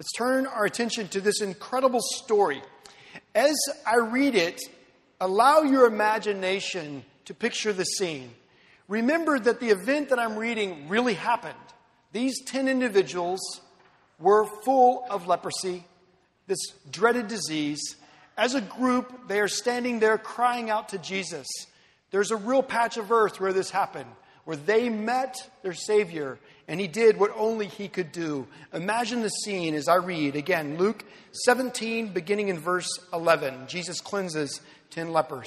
Let's turn our attention to this incredible story. As I read it, allow your imagination to picture the scene. Remember that the event that I'm reading really happened. These 10 individuals were full of leprosy, this dreaded disease. As a group, they are standing there crying out to Jesus. There's a real patch of earth where this happened, where they met their Savior, and He did what only He could do. Imagine the scene as I read. Again, Luke 17, beginning in verse 11. Jesus cleanses 10 lepers.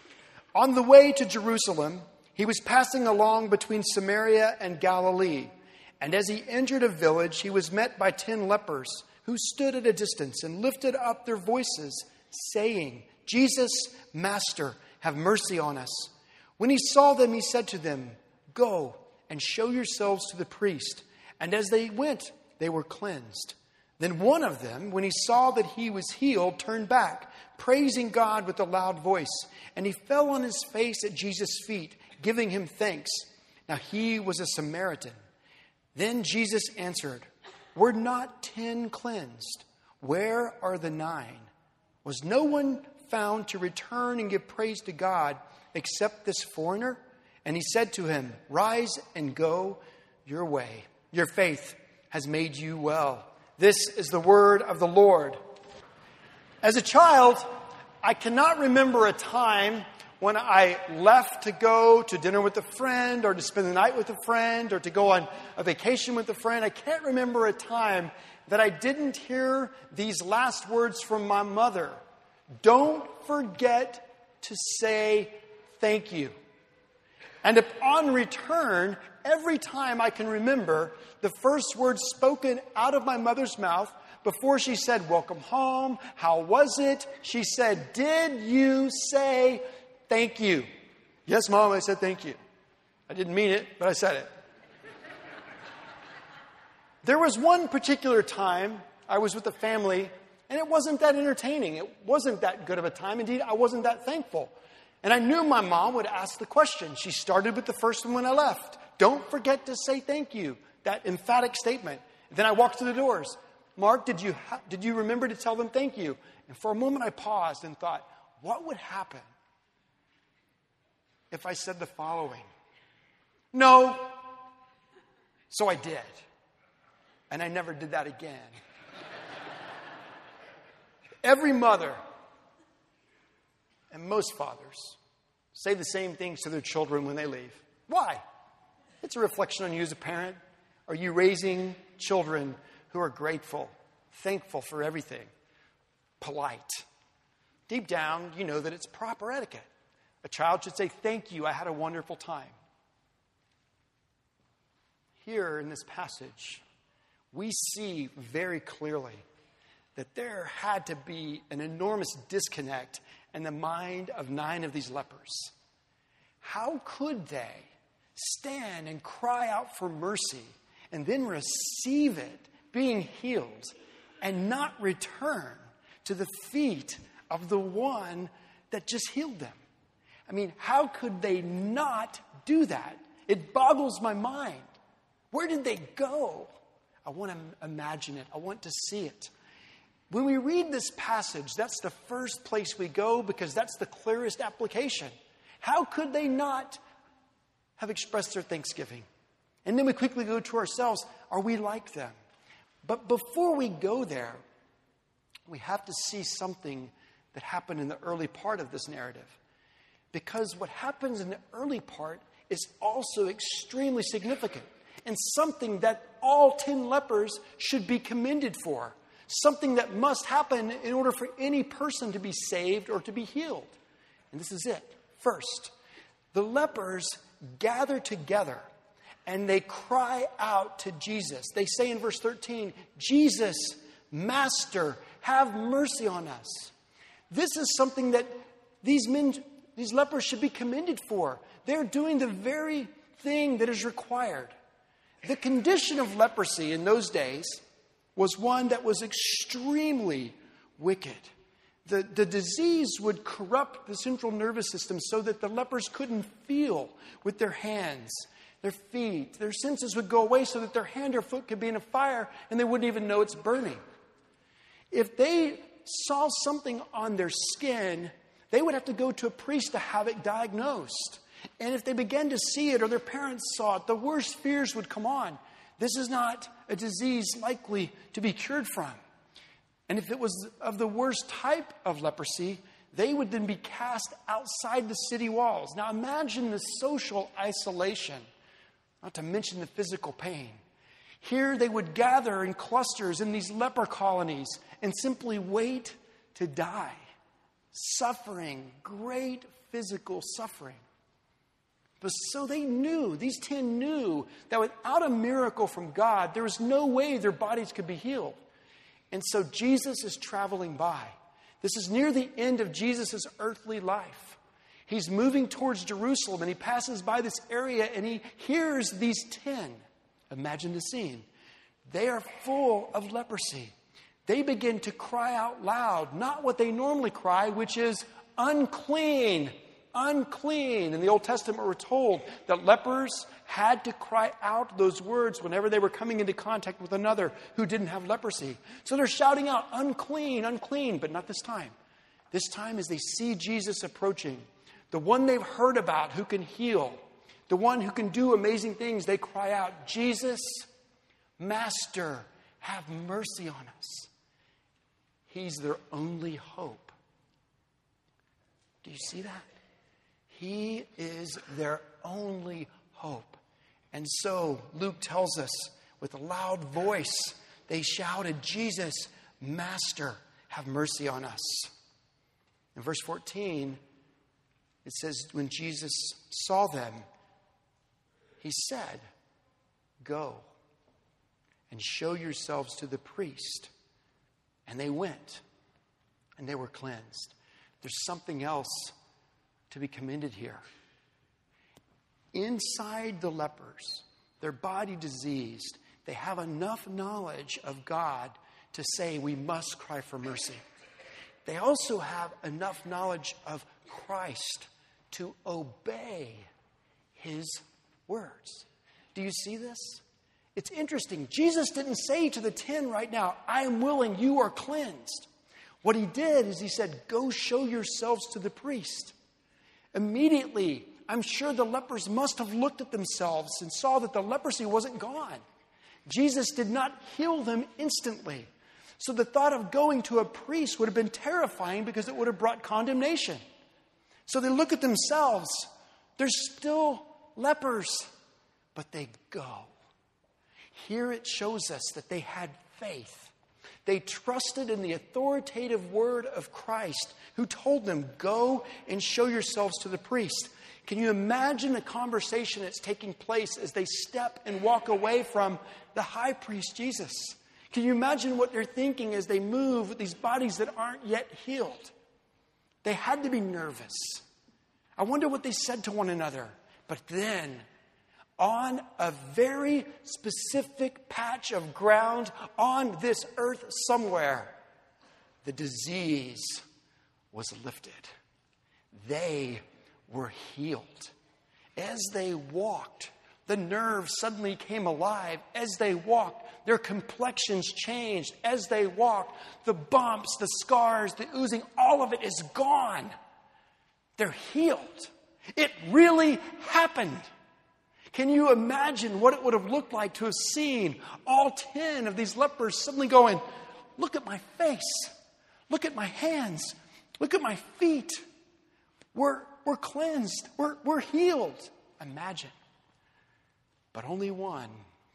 On the way to Jerusalem, He was passing along between Samaria and Galilee. And as He entered a village, He was met by 10 lepers who stood at a distance and lifted up their voices, saying, "Jesus, Master, have mercy on us." When He saw them, He said to them, "Go and show yourselves to the priest." And as they went, they were cleansed. Then one of them, when he saw that he was healed, turned back, praising God with a loud voice. And he fell on his face at Jesus' feet, giving Him thanks. Now he was a Samaritan. Then Jesus answered, "Were not 10 cleansed? Where are the 9? Was no one found to return and give praise to God except this foreigner?" And He said to him, "Rise and go your way. Your faith has made you well." This is the word of the Lord. As a child, I cannot remember a time when I left to go to dinner with a friend or to spend the night with a friend or to go on a vacation with a friend. I can't remember a time that I didn't hear these last words from my mother. Don't forget to say thank you. And upon return, every time I can remember the first words spoken out of my mother's mouth before she said, "Welcome home. How was it?" She said, "Did you say thank you?" "Yes, Mom, I said thank you." I didn't mean it, but I said it. There was one particular time I was with a family, and it wasn't that entertaining. It wasn't that good of a time. Indeed, I wasn't that thankful. And I knew my mom would ask the question. She started with the first one when I left. "Don't forget to say thank you." That emphatic statement. Then I walked to the doors. "Mark, did you remember to tell them thank you?" And for a moment I paused and thought, what would happen if I said the following? "No." So I did. And I never did that again. Every mother and most fathers say the same things to their children when they leave. Why? It's a reflection on you as a parent. Are you raising children who are grateful, thankful for everything, polite? Deep down, you know that it's proper etiquette. A child should say, "Thank you, I had a wonderful time." Here in this passage, we see very clearly that there had to be an enormous disconnect in the mind of 9 of these lepers. How could they stand and cry out for mercy and then receive it, being healed, and not return to the feet of the one that just healed them? I mean, how could they not do that? It boggles my mind. Where did they go? I want to imagine it. I want to see it. When we read this passage, that's the first place we go because that's the clearest application. How could they not have expressed their thanksgiving? And then we quickly go to ourselves. Are we like them? But before we go there, we have to see something that happened in the early part of this narrative. Because what happens in the early part is also extremely significant and something that all 10 lepers should be commended for. Something that must happen in order for any person to be saved or to be healed. And this is it. First, the lepers gather together and they cry out to Jesus. They say in verse 13, "Jesus, Master, have mercy on us." This is something that these lepers should be commended for. They're doing the very thing that is required. The condition of leprosy in those days was one that was extremely wicked. The disease would corrupt the central nervous system so that the lepers couldn't feel with their hands, their feet. Their senses would go away so that their hand or foot could be in a fire and they wouldn't even know it's burning. If they saw something on their skin, they would have to go to a priest to have it diagnosed. And if they began to see it or their parents saw it, the worst fears would come on. This is not a disease likely to be cured from. And if it was of the worst type of leprosy, they would then be cast outside the city walls. Now imagine the social isolation, not to mention the physical pain. Here they would gather in clusters in these leper colonies and simply wait to die. Suffering, great physical suffering. But so they knew, these 10 knew that without a miracle from God, there was no way their bodies could be healed. And so Jesus is traveling by. This is near the end of Jesus' earthly life. He's moving towards Jerusalem and he passes by this area and he hears these 10. Imagine the scene. They are full of leprosy. They begin to cry out loud, not what they normally cry, which is unclean, unclean. In the Old Testament, we're told that lepers had to cry out those words whenever they were coming into contact with another who didn't have leprosy. So they're shouting out, unclean, unclean, but not this time. This time as they see Jesus approaching, the one they've heard about who can heal, the one who can do amazing things, they cry out, Jesus, Master, have mercy on us. He's their only hope. Do you see that? He is their only hope. And so Luke tells us with a loud voice, they shouted, Jesus, Master, have mercy on us. In verse 14, it says, when Jesus saw them, he said, go and show yourselves to the priest. And they went, and they were cleansed. There's something else to be commended here. Inside the lepers, their body diseased, they have enough knowledge of God to say we must cry for mercy. They also have enough knowledge of Christ to obey his words. Do you see this? It's interesting. Jesus didn't say to the 10 right now, I am willing, you are cleansed. What he did is he said, go show yourselves to the priest. Immediately, I'm sure the lepers must have looked at themselves and saw that the leprosy wasn't gone. Jesus did not heal them instantly. So the thought of going to a priest would have been terrifying because it would have brought condemnation. So they look at themselves. They're still lepers, but they go. Here it shows us that they had faith. They trusted in the authoritative word of Christ who told them, go and show yourselves to the priest. Can you imagine the conversation that's taking place as they step and walk away from the high priest Jesus? Can you imagine what they're thinking as they move with these bodies that aren't yet healed? They had to be nervous. I wonder what they said to one another. But then, on a very specific patch of ground on this earth somewhere, the disease was lifted. They were healed. As they walked, the nerves suddenly came alive. As they walked, their complexions changed. As they walked, the bumps, the scars, the oozing, all of it is gone. They're healed. It really happened. Can you imagine what it would have looked like to have seen all 10 of these lepers suddenly going, look at my face, look at my hands, look at my feet. We're cleansed, we're healed. Imagine. But only one,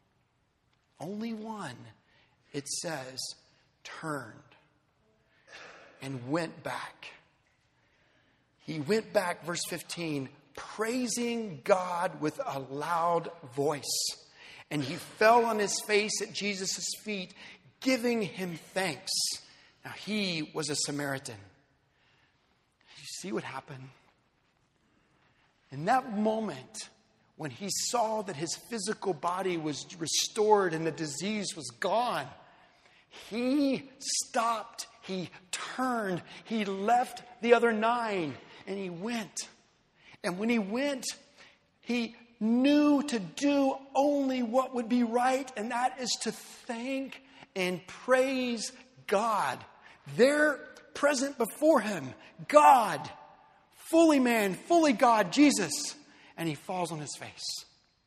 it says, turned and went back. He went back, verse 15, praising God with a loud voice. And he fell on his face at Jesus' feet, giving him thanks. Now he was a Samaritan. You see what happened? In that moment, when he saw that his physical body was restored and the disease was gone, he stopped, he turned, he left the other 9, and he went. And when he went, he knew to do only what would be right, and that is to thank and praise God. There, present before him, God, fully man, fully God, Jesus. And he falls on his face.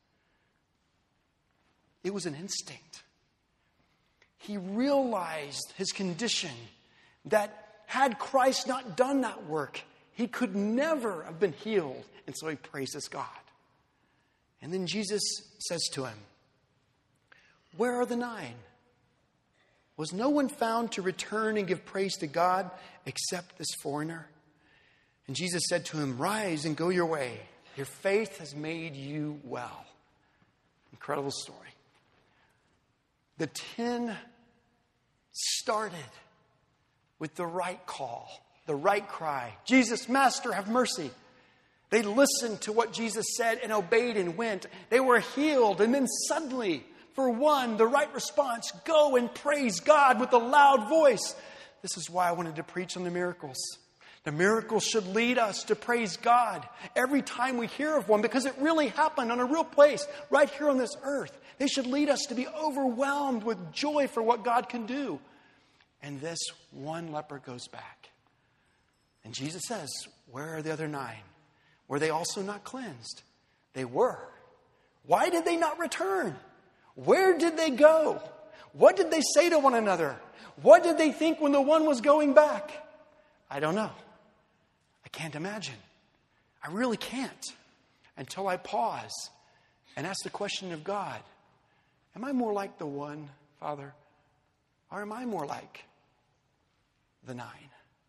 It was an instinct. He realized his condition, that had Christ not done that work, he could never have been healed. And so he praises God. And then Jesus says to him, "Where are the 9? Was no one found to return and give praise to God except this foreigner?" And Jesus said to him, "Rise and go your way. Your faith has made you well." Incredible story. The 10 started with the right call, the right cry. "Jesus, Master, have mercy." They listened to what Jesus said and obeyed and went. They were healed. And then suddenly, for one, the right response, go and praise God with a loud voice. This is why I wanted to preach on the miracles. The miracles should lead us to praise God every time we hear of one, because it really happened on a real place right here on this earth. They should lead us to be overwhelmed with joy for what God can do. And this one leper goes back. And Jesus says, "Where are the other 9? Were they also not cleansed?" They were. Why did they not return? Where did they go? What did they say to one another? What did they think when the one was going back? I don't know. I can't imagine. I really can't, until I pause and ask the question of God, am I more like the one, Father, or am I more like the 9?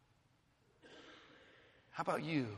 How about you?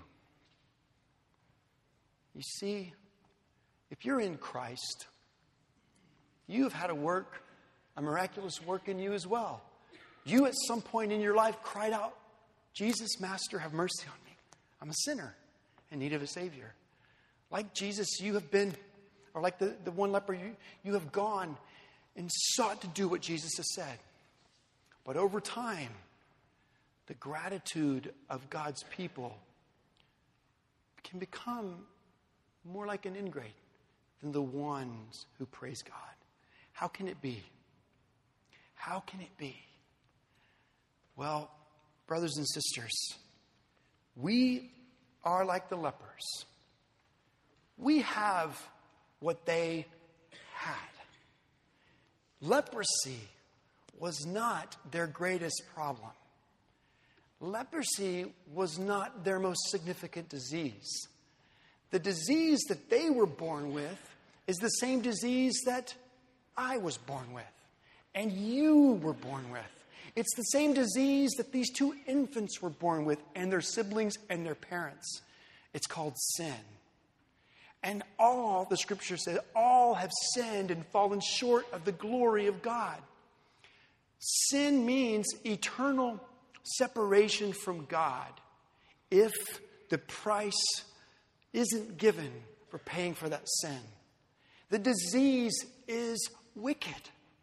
You see, if you're in Christ, you have had a miraculous work in you as well. You at some point in your life cried out, "Jesus, Master, have mercy on me. I'm a sinner in need of a Savior." Like Jesus, you have been, or like the one leper, you have gone and sought to do what Jesus has said. But over time, the gratitude of God's people can become more like an ingrate than the ones who praise God. How can it be? How can it be? Well, brothers and sisters, we are like the lepers. We have what they had. Leprosy was not their greatest problem. Leprosy was not their most significant disease. The disease that they were born with is the same disease that I was born with and you were born with. It's the same disease that these 2 infants were born with and their siblings and their parents. It's called sin. And all, the scripture says, all have sinned and fallen short of the glory of God. Sin means eternal separation from God if the price isn't given for paying for that sin. The disease is wicked.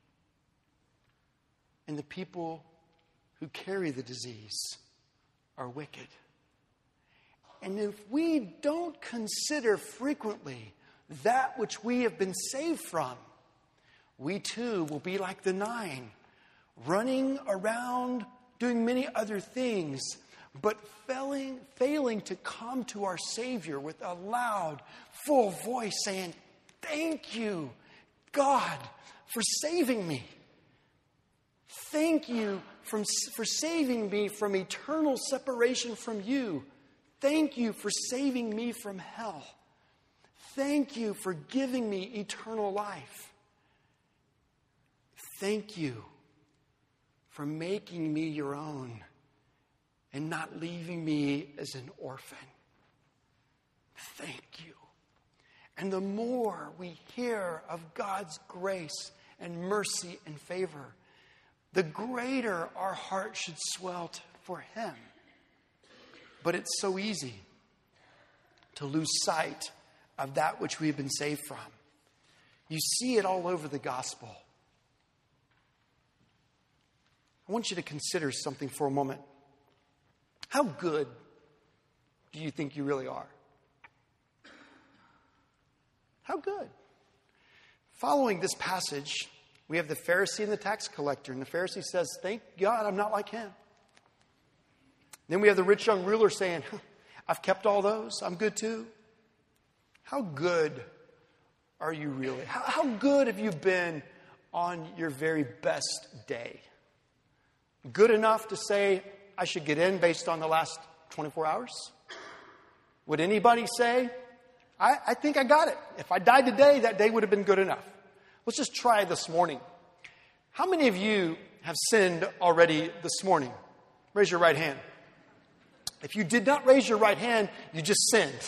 And the people who carry the disease are wicked. And if we don't consider frequently that which we have been saved from, we too will be like the 9, running around doing many other things, but failing to come to our Savior with a loud, full voice saying, "Thank you, God, for saving me. Thank you for saving me from eternal separation from you. Thank you for saving me from hell. Thank you for giving me eternal life. Thank you for making me your own and not leaving me as an orphan. Thank you." And the more we hear of God's grace and mercy and favor, the greater our heart should swell for Him. But it's so easy to lose sight of that which we have been saved from. You see it all over the gospel. I want you to consider something for a moment. How good do you think you really are? How good? Following this passage, We have the Pharisee and the tax collector. And the Pharisee says, thank God I'm not like him. Then we have the rich young ruler saying, I've kept all those. I'm good too. How good are you really? How good have you been on your very best day? Good enough to say I should get in based on the last 24 hours? Would anybody say, I think I got it. If I died today, that day would have been good enough. Let's just try this morning. How many of you have sinned already this morning? Raise your right hand. If you did not raise your right hand, you just sinned.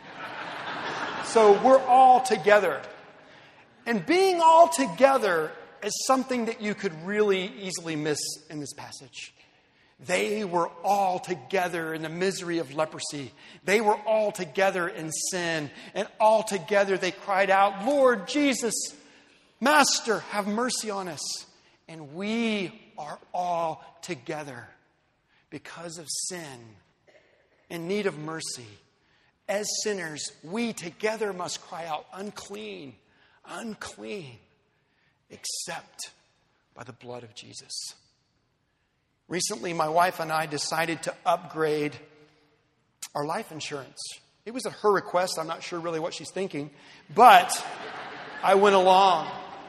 So we're all together. And being all together is something that you could really easily miss in this passage. They were all together in the misery of leprosy. They were all together in sin. And all together they cried out, Lord Jesus, Master, have mercy on us. And we are all together because of sin, in need of mercy. As sinners, we together must cry out, unclean, unclean, except by the blood of Jesus. Recently, my wife and I decided to upgrade our life insurance. It was at her request. I'm not sure really what she's thinking, but I went along.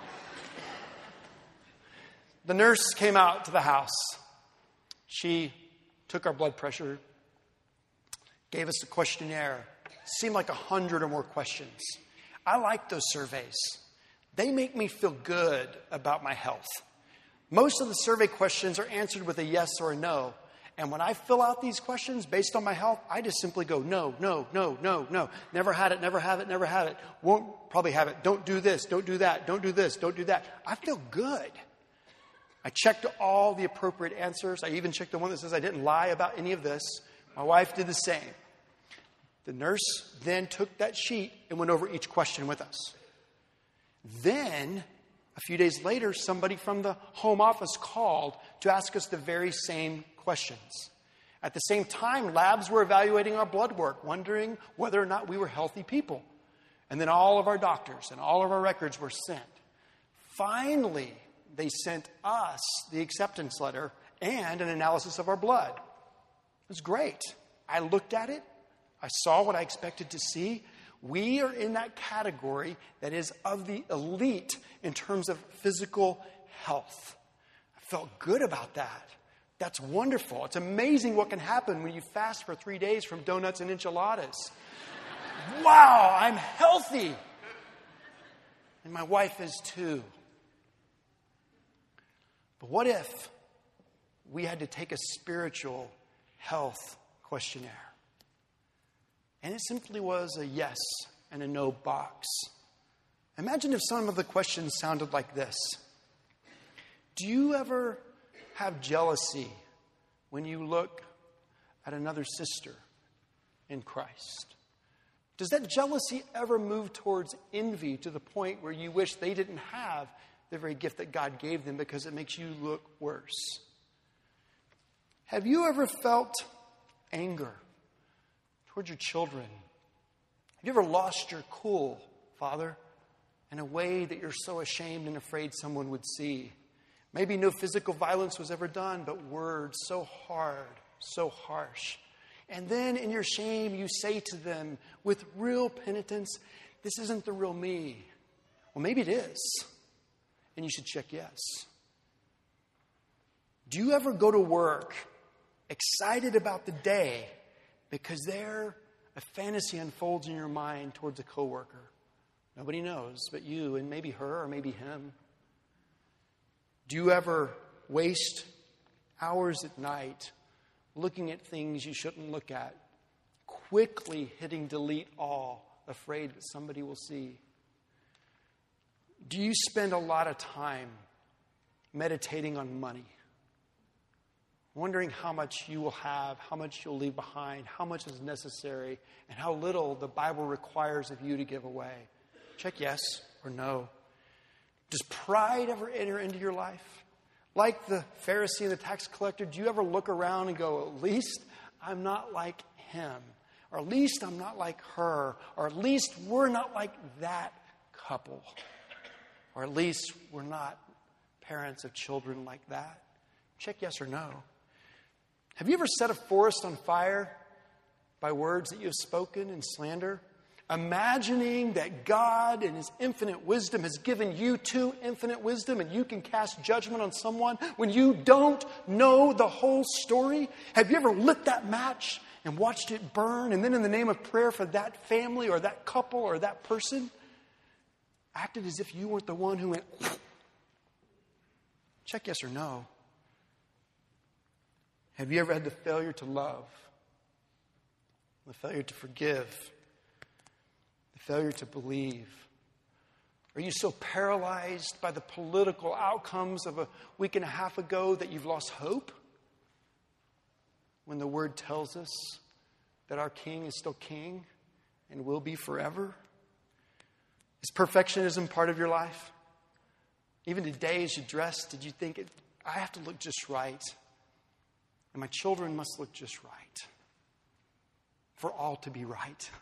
The nurse came out to the house. She took our blood pressure, gave us a questionnaire. Seemed like 100 or more questions. I like those surveys. They make me feel good about my health. Most of the survey questions are answered with a yes or a no. And when I fill out these questions based on my health, I just simply go, no, no, no, no, no. Never had it, never have it, never have it. Won't probably have it. Don't do this, don't do that, don't do this, don't do that. I feel good. I checked all the appropriate answers. I even checked the one that says I didn't lie about any of this. My wife did the same. The nurse then took that sheet and went over each question with us. Then, a few days later, somebody from the home office called to ask us the very same questions. At the same time, labs were evaluating our blood work, wondering whether or not we were healthy people. And then all of our doctors and all of our records were sent. Finally, they sent us the acceptance letter and an analysis of our blood. It was great. I looked at it. I saw what I expected to see. We are in that category that is of the elite in terms of physical health. I felt good about that. That's wonderful. It's amazing what can happen when you fast for 3 days from donuts and enchiladas. Wow, I'm healthy. And my wife is too. But what if we had to take a spiritual health questionnaire? And it simply was a yes and a no box. Imagine if some of the questions sounded like this. Do you ever have jealousy when you look at another sister in Christ? Does that jealousy ever move towards envy to the point where you wish they didn't have the very gift that God gave them because it makes you look worse? Have you ever felt anger towards your children? Have you ever lost your cool, Father, in a way that you're so ashamed and afraid someone would see? Maybe no physical violence was ever done, but words so hard, so harsh. And then in your shame, you say to them with real penitence, this isn't the real me. Well, maybe it is. And you should check yes. Do you ever go to work excited about the day because there a fantasy unfolds in your mind towards a coworker? Nobody knows but you and maybe her or maybe him. Do you ever waste hours at night looking at things you shouldn't look at, quickly hitting delete all, afraid that somebody will see? Do you spend a lot of time meditating on money, wondering how much you will have, how much you'll leave behind, how much is necessary, and how little the Bible requires of you to give away? Check yes or no. Does pride ever enter into your life? Like the Pharisee and the tax collector, do you ever look around and go, at least I'm not like him, or at least I'm not like her, or at least we're not like that couple, or at least we're not parents of children like that? Check yes or no. Have you ever set a forest on fire by words that you have spoken in slander? Imagining that God in His infinite wisdom has given you too infinite wisdom and you can cast judgment on someone when you don't know the whole story? Have you ever lit that match and watched it burn and then in the name of prayer for that family or that couple or that person, acted as if you weren't the one who went, check yes or no. Have you ever had the failure to love, the failure to forgive, the failure to believe? Are you so paralyzed by the political outcomes of a week and a half ago that you've lost hope? When the Word tells us that our King is still King and will be forever? Is perfectionism part of your life? Even today as you dress, did you think, I have to look just right? And my children must look just right for all to be right.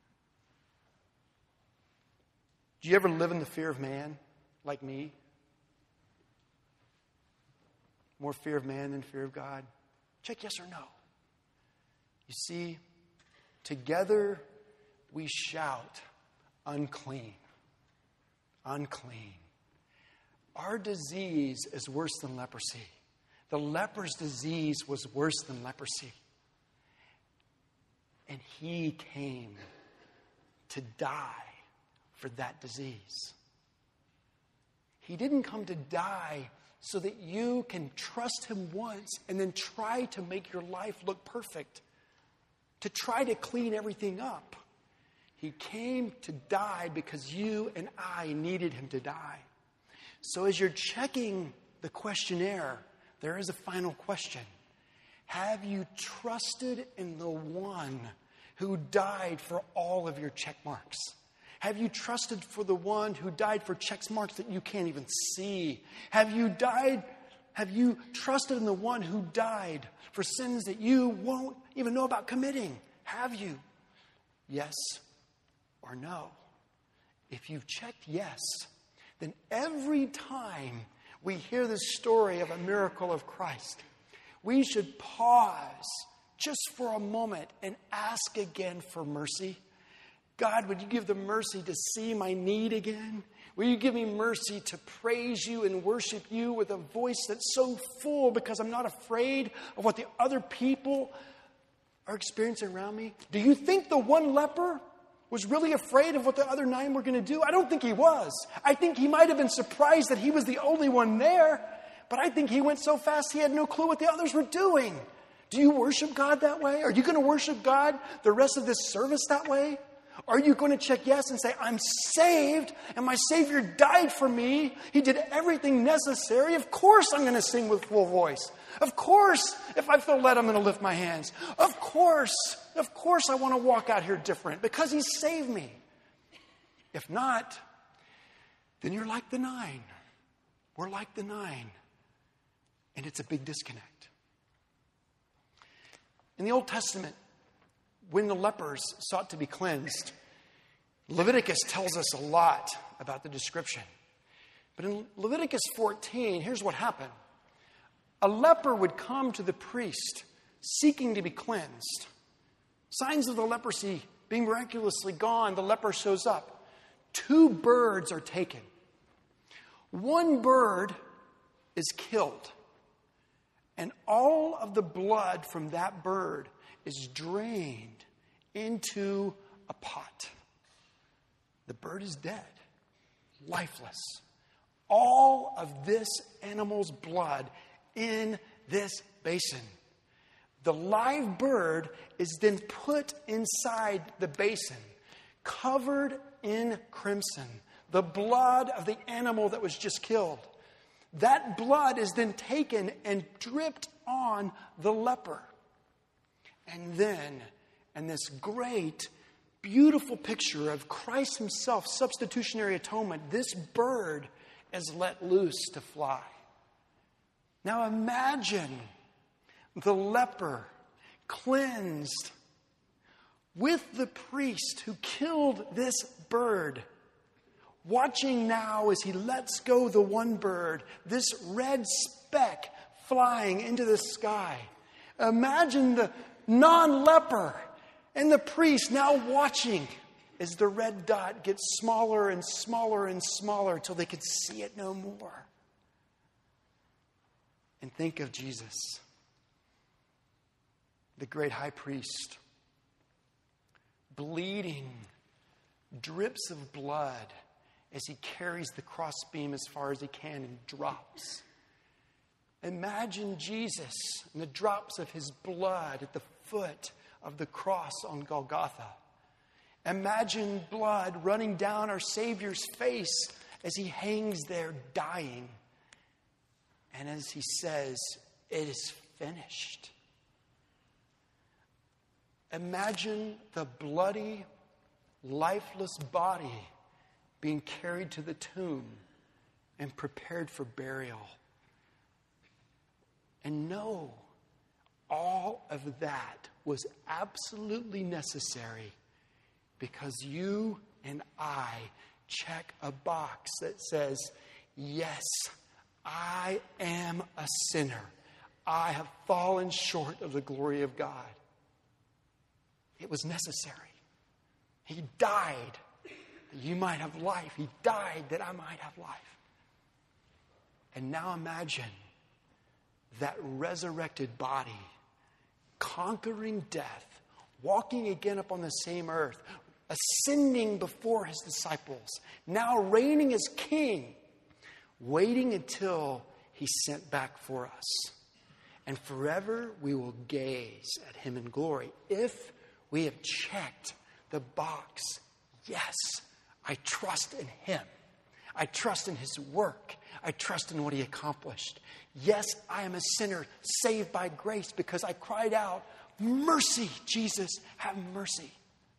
Do you ever live in the fear of man like me? More fear of man than fear of God? Check yes or no. You see, together we shout, unclean, unclean. Our disease is worse than leprosy. The leper's disease was worse than leprosy. And He came to die for that disease. He didn't come to die so that you can trust Him once and then try to make your life look perfect, to try to clean everything up. He came to die because you and I needed Him to die. So as you're checking the questionnaire, there is a final question. Have you trusted in the one who died for all of your check marks? Have you trusted for the one who died for check marks that you can't even see? Have you trusted in the one who died for sins that you won't even know about committing? Have you? Yes or no? If you've checked yes, then every time we hear the story of a miracle of Christ, we should pause just for a moment and ask again for mercy. God, would you give the mercy to see my need again? Will you give me mercy to praise you and worship you with a voice that's so full because I'm not afraid of what the other people are experiencing around me? Do you think the one leper was really afraid of what the other 9 were going to do? I don't think he was. I think he might have been surprised that he was the only one there, but I think he went so fast he had no clue what the others were doing. Do you worship God that way? Are you going to worship God the rest of this service that way? Are you going to check yes and say, I'm saved and my Savior died for me. He did everything necessary. Of course I'm going to sing with full voice. Of course, if I feel led, I'm going to lift my hands. Of course I want to walk out here different because He saved me. If not, then you're like the 9. We're like the 9. And it's a big disconnect. In the Old Testament, when the lepers sought to be cleansed, Leviticus tells us a lot about the description. But in Leviticus 14, here's what happened. A leper would come to the priest seeking to be cleansed. Signs of the leprosy being miraculously gone, the leper shows up. 2 birds are taken. 1 bird is killed. And all of the blood from that bird is drained into a pot. The bird is dead, lifeless. All of this animal's blood in this basin. The live bird is then put inside the basin, covered in crimson, the blood of the animal that was just killed. That blood is then taken and dripped on the leper. And then, and this great, beautiful picture of Christ Himself, substitutionary atonement, this bird is let loose to fly. Now imagine the leper cleansed with the priest who killed this bird, watching now as he lets go the one bird, this red speck flying into the sky. Imagine the non-leper and the priest now watching as the red dot gets smaller and smaller and smaller till they could see it no more. And think of Jesus, the great high priest, bleeding drips of blood as he carries the crossbeam as far as he can and drops. Imagine Jesus and the drops of his blood at the foot of the cross on Golgotha. Imagine blood running down our Savior's face as he hangs there dying. And as he says, "It is finished." Imagine the bloody, lifeless body being carried to the tomb and prepared for burial. And know, all of that was absolutely necessary because you and I check a box that says, yes, I am a sinner. I have fallen short of the glory of God. It was necessary. He died that you might have life. He died that I might have life. And now imagine that resurrected body conquering death, walking again upon the same earth, ascending before his disciples, now reigning as king, waiting until he's sent back for us. And forever we will gaze at him in glory if we have checked the box. Yes, I trust in him. I trust in his work. I trust in what he accomplished. Yes, I am a sinner saved by grace because I cried out, "Mercy, Jesus, have mercy."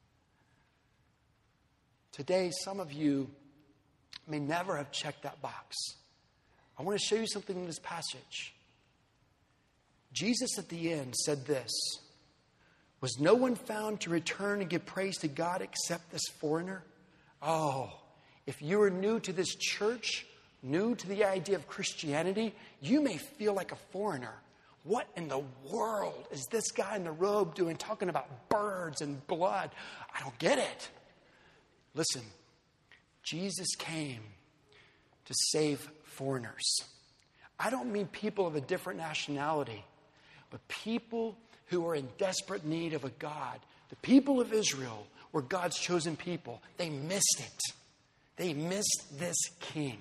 Today, some of you may never have checked that box. I want to show you something in this passage. Jesus at the end said this, "Was no one found to return and give praise to God except this foreigner?" Oh, if you are new to this church, new to the idea of Christianity, you may feel like a foreigner. What in the world is this guy in the robe doing, talking about birds and blood? I don't get it. Listen, Jesus came to save foreigners. I don't mean people of a different nationality, but people who are in desperate need of a God. The people of Israel were God's chosen people. They missed it. They missed this king.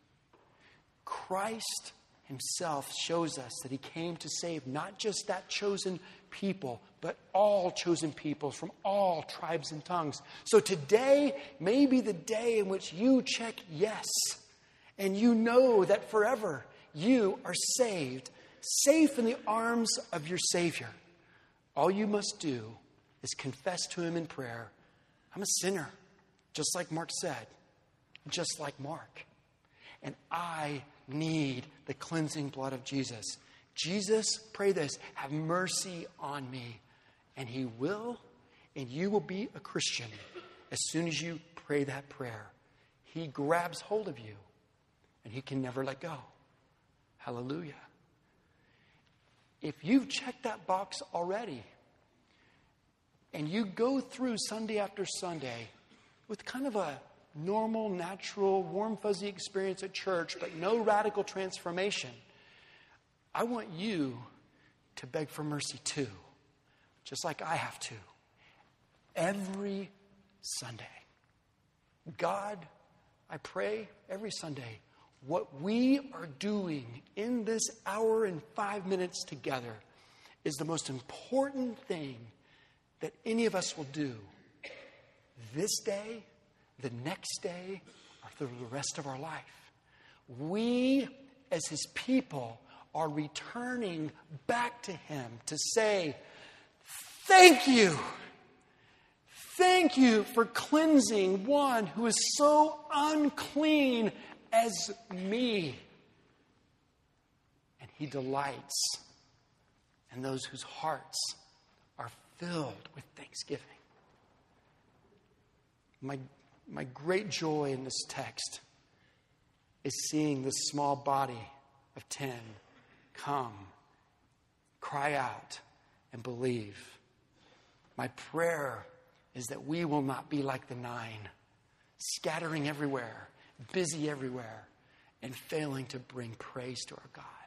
Christ himself shows us that he came to save not just that chosen people, but all chosen peoples from all tribes and tongues. So today may be the day in which you check yes, and you know that forever you are saved, safe in the arms of your Savior. All you must do is confess to him in prayer, "I'm a sinner," just like Mark said, just like Mark. And I need the cleansing blood of Jesus. Jesus, pray this, "Have mercy on me." And he will, and you will be a Christian as soon as you pray that prayer. He grabs hold of you, and he can never let go. Hallelujah. If you've checked that box already, and you go through Sunday after Sunday with kind of a normal, natural, warm, fuzzy experience at church, but no radical transformation, I want you to beg for mercy too, just like I have to, every Sunday. God, I pray every Sunday, what we are doing in this hour and 5 minutes together is the most important thing that any of us will do this day, the next day, or for the rest of our life. We, as his people, are returning back to him to say, "Thank you. Thank you for cleansing one who is so unclean as me." And he delights in those whose hearts are filled with thanksgiving. My my great joy in this text is seeing this small body of 10 come, cry out, and believe. My prayer is that we will not be like the 9, scattering everywhere, busy everywhere, and failing to bring praise to our God.